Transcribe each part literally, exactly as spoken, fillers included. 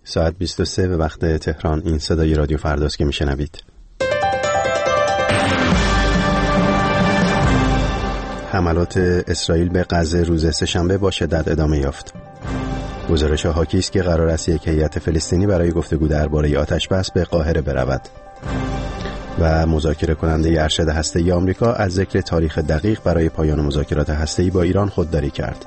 ساعت بیست و سه به وقت تهران. این صدای رادیو فرداست که میشنوید. حملات اسرائیل به غزه روز سه‌شنبه با شدت ادامه یافت. گزارش حاکی است که قرار است یک هیئت فلسطینی برای گفتگو درباره آتش‌بس به قاهره برود. و مذاکره کننده ارشد هسته‌ای آمریکا از ذکر تاریخ دقیق برای پایان مذاکرات هسته‌ای با ایران خودداری کرد.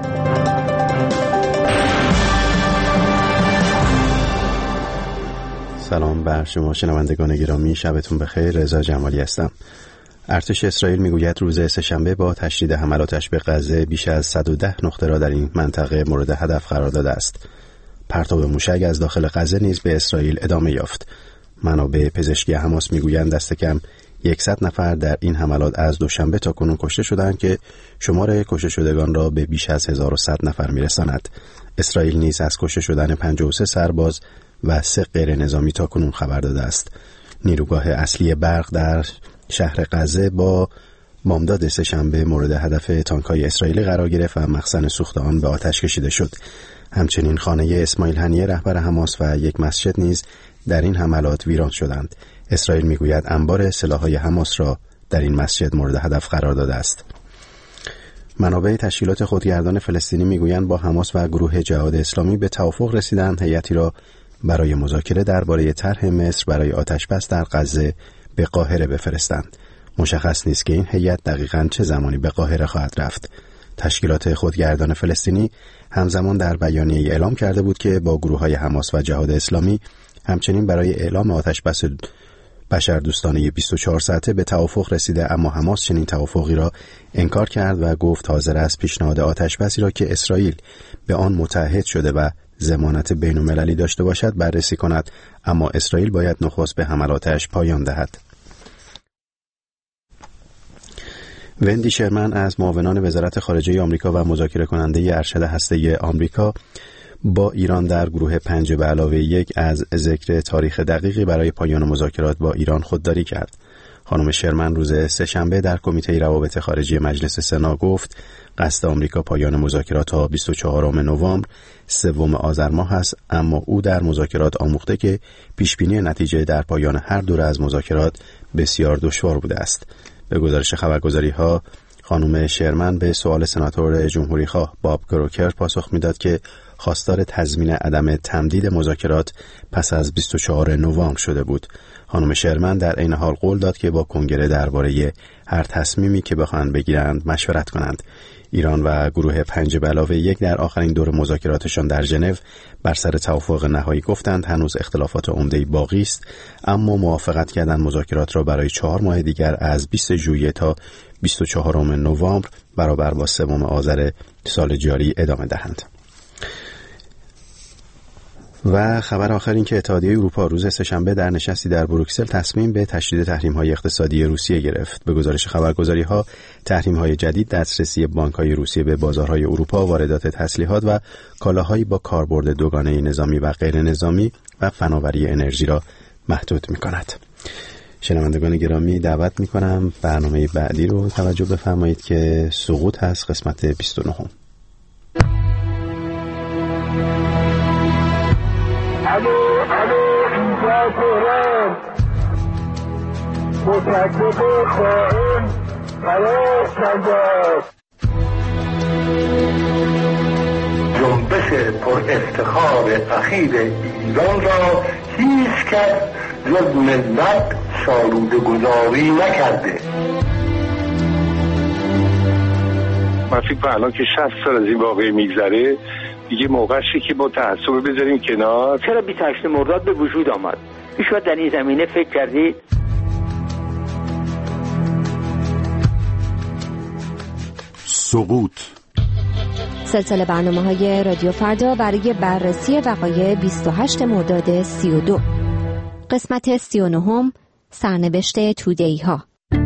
سلام بر شما شنوندگان گرامی، شبتون بخیر. رضا جمالی هستم. ارتش اسرائیل میگوید روز سه‌شنبه با تشدید حملاتش به غزه بیش از صد و ده نقطه را در این منطقه مورد هدف قرار داده است. پرتاب موشک از داخل غزه نیز به اسرائیل ادامه یافت. منابع پزشکی حماس میگویند دست کم صد نفر در این حملات از دوشنبه تا کنون کشته شدند که شمار کشته شدگان را به بیش از هزار و صد نفر میرساند. اسرائیل نیز از کشته شدن پنجاه و سه سرباز و سه غیر نظامی تا کنون خبر داده است. نیروگاه اصلی برق در شهر غزه با بامداد سه‌شنبه مورد هدف تانک‌های اسرائیلی قرار گرفت و مخزن سوخت آن به آتش کشیده شد. همچنین خانه اسماعیل هنیه رهبر حماس و یک مسجد نیز در این حملات ویران شدند. اسرائیل میگوید انبار سلاح‌های حماس را در این مسجد مورد هدف قرار داده است. منابع تشکیلات خودگردان فلسطینی میگویند با حماس و گروه جهاد اسلامی به توافق رسیدند هیئتی را برای مذاکره درباره طرح مصر برای آتش‌بس در غزه به قاهره بفرستند. مشخص نیست که این هیئت دقیقاً چه زمانی به قاهره خواهد رفت. تشکیلات خودگردان فلسطینی همزمان در بیانیه‌ای اعلام کرده بود که با گروه‌های حماس و جهاد اسلامی همچنین برای اعلام آتش‌بس بشردوستانه بیست و چهار ساعته به توافق رسیده، اما حماس چنین توافقی را انکار کرد و گفت حاضر است پیشنهاد آتش‌بسی را که اسرائیل به آن متعهد شده و ضمانت بین‌المللی داشته باشد بررسی کند، اما اسرائیل باید نخست به حملاتش پایان دهد. وندی شرمن از معاونان وزارت خارجه آمریکا و مذاکره کننده ارشد هسته‌ای آمریکا با ایران در گروه پنج به علاوه یک از ذکر تاریخ دقیقی برای پایان مذاکرات با ایران خودداری کرد. خانم شرمن روز سه‌شنبه در کمیته روابط خارجی مجلس سنا گفت قصد آمریکا پایان مذاکرات تا بیست و چهارم نوامبر سوم آذر ماه است، اما او در مذاکرات آموخته که پیشبینی نتیجه در پایان هر دوره از مذاکرات بسیار دشوار بوده است. به گزارش خبرگزاری‌ها خانم شرمن به سوال سناتور جمهوری‌خواه باب کروکر پاسخ میداد که خواستار تضمین عدم تمدید مذاکرات پس از بیست و چهارم نوامبر شده بود. خانم شرمن در عین حال قول داد که با کنگره درباره هر تصمیمی که بخواهند بگیرند مشورت کنند. ایران و گروه پنج به علاوه یک در آخرین دور مذاکراتشان در ژنو بر سر توافق نهایی گفتند هنوز اختلافات عمده‌ای باقی است، اما موافقت کردند مذاکرات را برای چهار ماه دیگر از بیست ژوئیه تا بیست و چهارم نوامبر برابر با سوم آذر سال جاری ادامه دهند. و خبر آخر این که اتحادیه اروپا روز سه‌شنبه در نشستی در بروکسل تصمیم به تشدید تحریم‌های اقتصادی روسیه گرفت. به گزارش خبرگزاری‌ها تحریم‌های جدید دسترسی بانک‌های روسیه به بازارهای اروپا، واردات تسلیحات و کالاهایی با کاربرد دوگانه نظامی و غیر نظامی و فناوری انرژی را محدود می‌کند. شنوندگان گرامی دعوت می‌کنم برنامه بعدی رو توجه بفرمایید که سقوط هست، قسمت بیست و نه. الو الو اینجا تهران، متکب خائن فرار کرده. جنبش پر افتخار اخیر ایران را هیچ کس جز ملت سالوده گذاری نکرده. من فکر کنم الان که شصت سال از این واقعه میگذره دیگه موقعشه که با تعصب بذاریم کنار. چرا بیست و هشتم مرداد به وجود آمد؟ هیچ‌وقت در این زمینه فکر کردید؟ سقوط سلسله برنامه‌های رادیو فردا برای بررسی وقایع بیست و هشتم مرداد سی و دو. قسمت سی و نه، سرنوشت توده‌ای‌ها.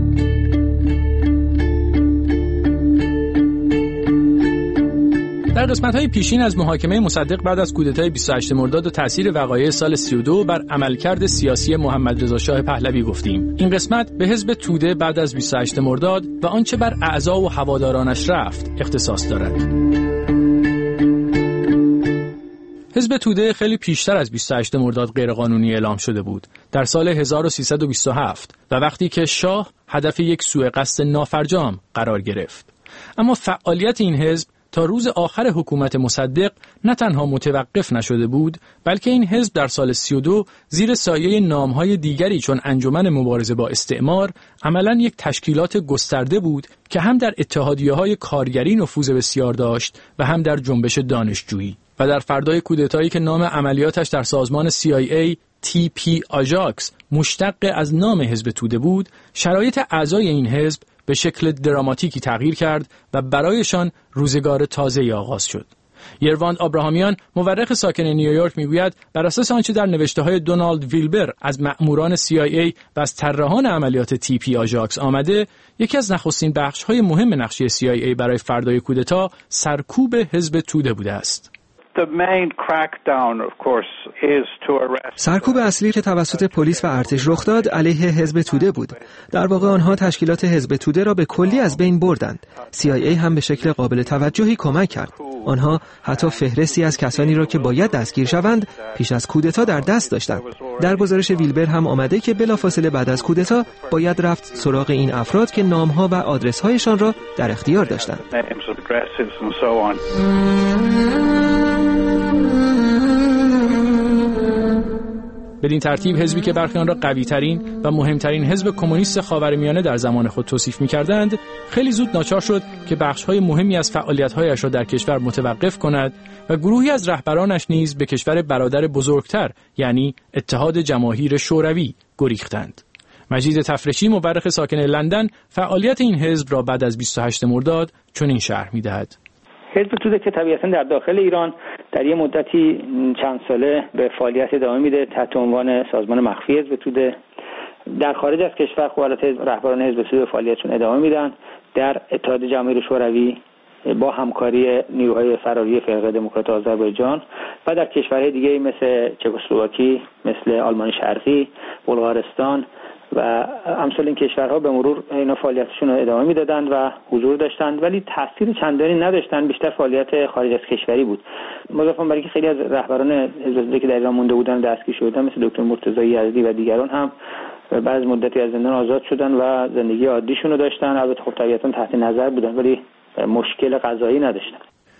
در قسمت‌های پیشین از محاکمه مصدق بعد از کودتای بیست و هشتم مرداد و تأثیر وقایع سال سی و دو بر عملکرد سیاسی محمد رضا شاه پهلوی گفتیم. این قسمت به حزب توده بعد از بیست و هشتم مرداد و آنچه بر اعضا و هوادارانش رفت اختصاص دارد. حزب توده خیلی پیشتر از بیست و هشتم مرداد غیرقانونی اعلام شده بود، در سال هزار و سیصد و بیست و هفت و وقتی که شاه هدف یک سوء قصد نافرجام قرار گرفت. اما فعالیت این حزب تا روز آخر حکومت مصدق نه تنها متوقف نشده بود، بلکه این حزب در سال سی و دو زیر سایه نامهای دیگری چون انجمن مبارزه با استعمار عملاً یک تشکیلات گسترده بود که هم در اتحادیه‌های کارگری نفوذ بسیار داشت و هم در جنبش دانشجویی. و در فردای کودتایی که نام عملیاتش در سازمان سی آی ای تی پی آژاکس مشتق از نام حزب توده بود، شرایط اعضای این حزب به شکل دراماتیکی تغییر کرد و برایشان روزگار تازه‌ای آغاز شد. یرواند آبراهامیان، مورخ ساکن نیویورک، میگوید بر اساس آنچه در نوشته‌های دونالد ویلبر از مأموران سی آی ای و از طراحان عملیات تی پی آژاکس آمده، یکی از نخستین بخش‌های مهم نقشه سی آی ای برای فردای کودتا سرکوب حزب توده بوده است. سرکوب اصلی که توسط پلیس و ارتش رخ داد علیه حزب توده بود. در واقع آنها تشکیلات حزب توده را به کلی از بین بردند. سی آی ای هم به شکل قابل توجهی کمک کرد. آنها حتی فهرستی از کسانی را که باید دستگیر شوند پیش از کودتا در دست داشتند. در گزارش ویلبر هم آمده که بلافاصله بعد از کودتا باید رفت سراغ این افراد که نامها و آدرس‌هایشان را در اختیار داشتند. بدین ترتیب حزبی که برخی آن را قوی‌ترین و مهمترین حزب کمونیست خاورمیانه در زمان خود توصیف می‌کردند، خیلی زود ناچار شد که بخش‌های مهمی از فعالیت‌هایش را در کشور متوقف کند و گروهی از رهبرانش نیز به کشور برادر بزرگتر یعنی اتحاد جماهیر شوروی گریختند. مجید تفرشی، مورخ ساکن لندن، فعالیت این حزب را بعد از بیست و هشتم مرداد چنین شرح می‌دهد: حزب توده که طبیعتاً در داخل ایران در یه مدتی چند ساله به فعالیت ادامه میده تحت عنوان سازمان مخفی حزب توده. در خارج از کشور خب رهبران حزب توده فعالیتشون ادامه میدن. در اتحاد جماهیر شوروی با همکاری نیروهای فراری فرقه دموکرات آذربایجان و در کشورهای دیگه مثل چکسلواکی، مثل آلمان شرقی، بلغارستان و امثال این کشورها به مرور اینا فعالیتشون رو ادامه میدادند و حضور داشتند، ولی تاثیر چندانی نداشتند. بیشتر فعالیت خارج از کشوری بود. مضافاً برای که خیلی از رهبران حزب توده که در ایران مونده بودن دستگیر شدن، مثل دکتر مرتضی یزدی و دیگران، هم بعد مدتی از زندان آزاد شدن و زندگی عادیشون رو داشتن. البته خب طبیعتاً تحت نظر بودن ولی مشکل قضایی نداشتن.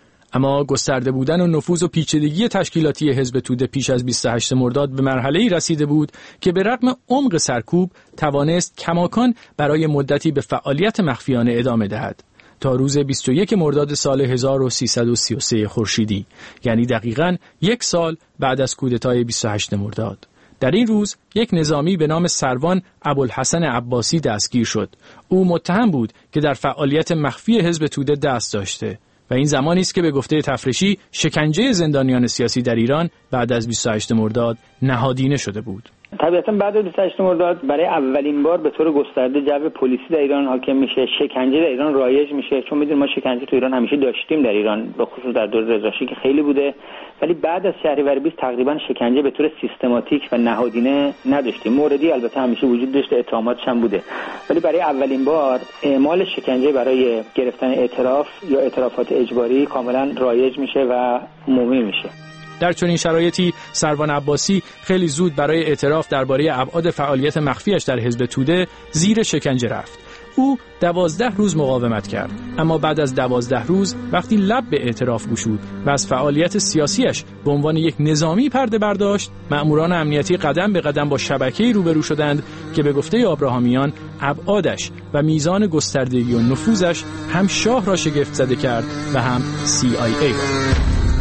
اما گسترده بودن و نفوذ و پیچیدگی تشکیلاتی حزب توده پیش از بیست و هشتم مرداد به مرحله‌ای رسیده بود که به رغم عمق سرکوب توانست کماکان برای مدتی به فعالیت مخفیانه ادامه دهد تا روز بیست و یکم مرداد سال هزار و سیصد و سی و سه خورشیدی، یعنی دقیقاً یک سال بعد از کودتای بیست و هشتم مرداد. در این روز یک نظامی به نام سروان ابوالحسن عباسی دستگیر شد. او متهم بود که در فعالیت مخفی حزب توده دست داشته و این زمانی است که به گفته تفرشی شکنجه زندانیان سیاسی در ایران بعد از بیست و هشتم مرداد نهادینه شده بود. طبیعتاً بعد از بیست و هشتم مرداد برای اولین بار به طور گسترده جو پلیسی در ایران حاکم میشه، شکنجه در ایران رایج میشه. چون میدونید ما شکنجه تو ایران همیشه داشتیم در ایران، به خصوص در دوره رضا شاه که خیلی بوده، ولی بعد از شهریور بیست تقریبا شکنجه به طور سیستماتیک و نهادینه نداشتیم. موردی البته همیشه وجود داشته، اتهاماتش هم بوده، ولی برای اولین بار اعمال شکنجه برای گرفتن اعتراف یا اعترافات اجباری کاملا رایج میشه و عمومی میشه. در چنین شرایطی سروان عباسی خیلی زود برای اعتراف درباره ابعاد فعالیت مخفیش در حزب توده زیر شکنجه رفت. او دوازده روز مقاومت کرد، اما بعد از دوازده روز وقتی لب به اعتراف گشود و از فعالیت سیاسیش به عنوان یک نظامی پرده برداشت، مأموران امنیتی قدم به قدم با شبکه‌ای روبرو شدند که به گفته آبراهامیان ابعادش و میزان گستردگی و نفوذش هم شاه را شگفت زده کرد و هم سی آی ای را.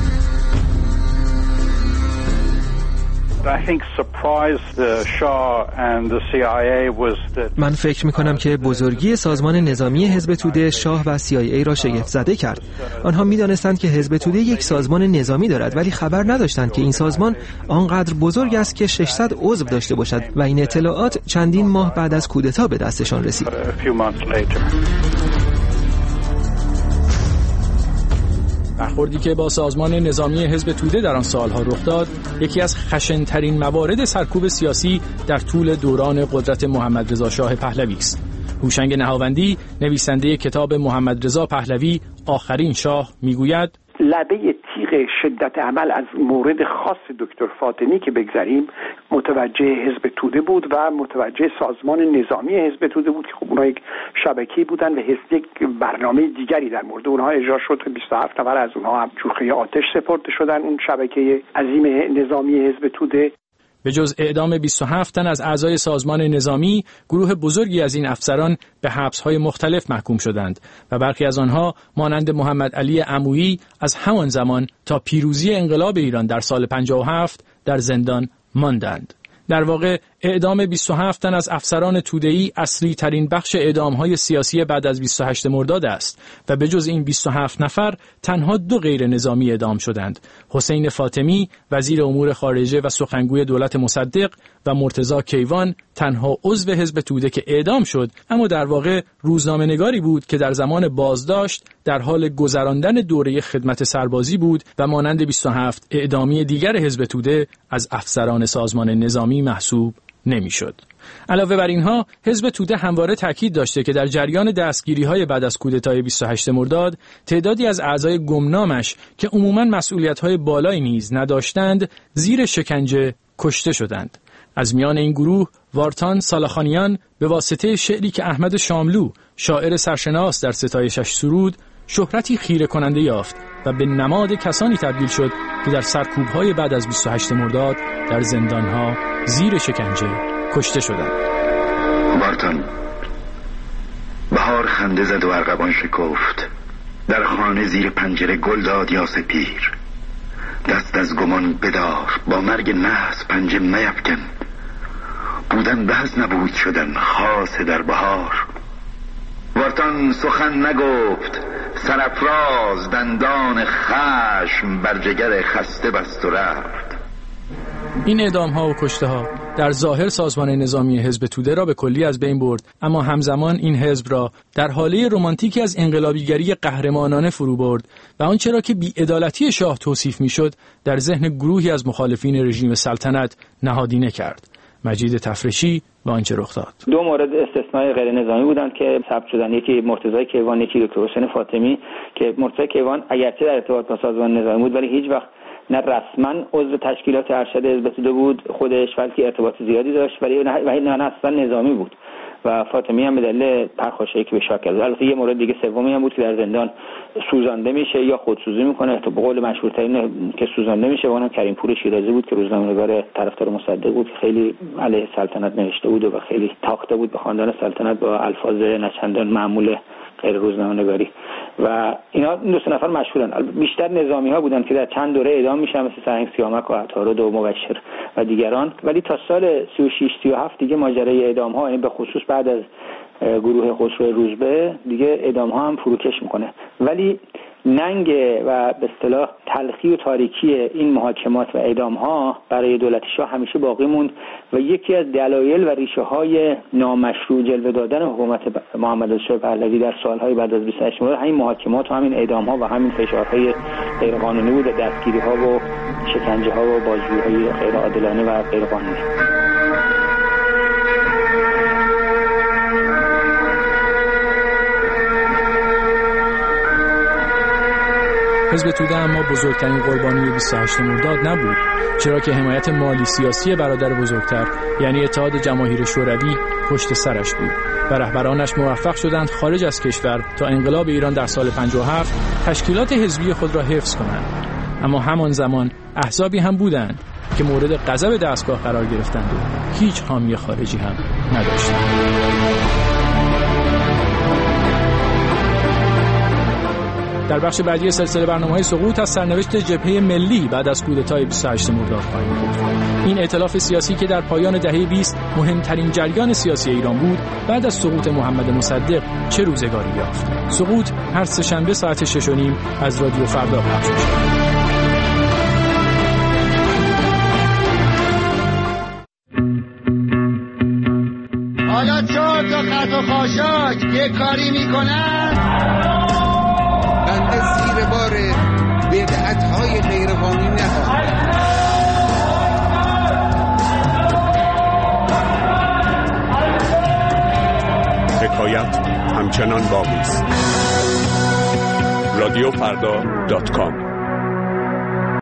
من فکر می‌کنم که بزرگی سازمان نظامی حزب توده شاه و سی آی ای را شگفت زده کرد. آنها می‌دانستند که حزب توده یک سازمان نظامی دارد، ولی خبر نداشتند که این سازمان آنقدر بزرگ است که ششصد عضو داشته باشد و این اطلاعات چندین ماه بعد از کودتا به دستشان رسید. برخوردی که با سازمان نظامی حزب توده در آن سالها رخ داد، یکی از خشن‌ترین موارد سرکوب سیاسی در طول دوران قدرت محمد رضا شاه پهلوی است. هوشنگ نهاوندی، نویسنده کتاب محمد رضا پهلوی آخرین شاه، میگوید لبه تیغ شدت عمل از مورد خاص دکتر فاطمی که بگذاریم متوجه حزب توده بود و متوجه سازمان نظامی حزب توده بود که خب اونها یک شبکه‌ای بودن و حزب یک برنامه دیگری در مورد اونها اجرا شد. بیست و هفت نفر از اونها هم جوخه آتش سپرده شدن اون شبکه عظیم نظامی حزب توده. به جز اعدام بیست و هفت تن از اعضای سازمان نظامی، گروه بزرگی از این افسران به حبس‌های مختلف محکوم شدند و برخی از آنها مانند محمد علی عمویی از همان زمان تا پیروزی انقلاب ایران در سال پنجاه و هفت در زندان ماندند. در واقع اعدام بیست و هفت تن از افسران توده‌ای اصلی ترین بخش اعدام‌های سیاسی بعد از بیست و هشت مرداد است و به جز این بیست و هفت نفر تنها دو غیر نظامی اعدام شدند: حسین فاطمی وزیر امور خارجه و سخنگوی دولت مصدق و مرتضی کیوان تنها عضو حزب توده که اعدام شد، اما در واقع روزنامه‌نگاری بود که در زمان بازداشت در حال گذراندن دوره خدمت سربازی بود و مانند بیست و هفت اعدامی دیگر حزب توده از افسران سازمان نظامی محسوب نمیشد. علاوه بر اینها، حزب توده همواره تاکید داشته که در جریان دستگیری‌های بعد از کودتای بیست و هشت مرداد تعدادی از اعضای گمنامش که عموماً مسئولیت‌های بالایی نیز نداشتند، زیر شکنجه کشته شدند. از میان این گروه وارتان سالاخانیان به واسطه شعری که احمد شاملو شاعر سرشناس در ستایشش سرود شهرتی خیره کننده یافت و به نماد کسانی تبدیل شد که در سرکوب‌های بعد از بیست و هشت مرداد در زندان‌ها زیر شکنجه کشته شدند. وارتان بهار خنده زد و ارغوان شکفت، در خانه زیر پنجره گل داد یاس پیر. دست از گمان بدار، با مرگ نحس پنجه میفکن. بودن بهز نبود شدن خاص در بهار. وارتان سخن نگفت، سرافراز دندان خشم بر جگر خسته بست و رفت. این اعدام‌ها و کشته‌ها در ظاهر سازمان نظامی حزب توده را به کلی از بین برد، اما همزمان این حزب را در حاله رمانتیکی از انقلابیگری قهرمانانه فرو برد و آنچه را که بی‌عدالتی شاه توصیف می‌شد در ذهن گروهی از مخالفین رژیم سلطنت نهادینه کرد. مجید تفرشی و آنچه رخ داد. دو مورد استثنای غیر نظامی بودند که ثبت شدند، یکی مرتضی کیوان، یکی دکتر حسین فاطمی، که مرتضی کیوان اگرچه در ارتباط با سازمان نظامی بود ولی هیچ وقت نه رسما عضو تشکیلات ارشد حزب توده بود خودش، بلکه ارتباط زیادی داشت ولی نه نه اصلا نظامی بود و فاطمی هم به دلیل پرخاشگری که به شاه کرد. البته یه مورد دیگه سومی هم بود که در زندان سوزانده میشه یا خودسوزی میکنه، تو به قول مشهورترین که سوزانده میشه اونم کریم پور شیرازی بود که روزنامه‌نگار طرفدار مصدق بود، خیلی علیه سلطنت نوشته بود و خیلی تاخته بود به خاندان سلطنت با الفاظ نچندان معمول غیر روزنامه‌نگاری و اینا. این دو سه نفر مشهورن. بیشتر نظامی ها بودن که در چند دوره اعدام میشن مثل سرهنگ سیامک و عطارد و مبشر و دیگران، ولی تا سال سی و شش سی و هفت دیگه ماجرای اعدام ها، یعنی به خصوص بعد از گروه خسرو روزبه دیگه اعدام ها هم فروکش میکنه. ولی ننگ و به اصطلاح تلخی و تاریکی این محاکمات و اعدام ها برای دولت شاه همیشه باقی موند و یکی از دلایل و ریشه های نامشروع جلوه دادن حکومت محمد رضا شاه پهلوی در سالهای بعد از بیست و هشت مرداد همین محاکمات و همین اعدام ها و همین فشارهای غیر قانونی بود و دستگیری ها و شکنجه ها و بازجویی غیر عادلانه و غیر قانونی. حزب توده اما بزرگترین قربانی بیست و هشت مرداد نبود، چرا که حمایت مالی سیاسی برادر بزرگتر یعنی اتحاد جماهیر شوروی پشت سرش بود و رهبرانش موفق شدند خارج از کشور تا انقلاب ایران در سال پنجاه و هفت تشکیلات حزبی خود را حفظ کنند. اما همان زمان احزابی هم بودند که مورد غضب دستگاه قرار گرفتند و هیچ حامی خارجی هم نداشتند. در بخش بعدی سلسله برنامه‌های سقوط از سرنوشت جبهه ملی بعد از کودتای بیست و هشت مرداد خواهیم گفت. این ائتلاف سیاسی که در پایان دهه بیست مهمترین جریان سیاسی ایران بود، بعد از سقوط محمد مصدق چه روزگاری یافت. سقوط هر سه‌شنبه ساعت شش و نیم از رادیو فردا پخش می‌شود. حالا چهار تا خط و خاشاک یه کاری میکنن بنده زیر بار بدعت‌های غیرقانونی نخواهم. حکایت همچنان باقی است. رادیو فردا دات کام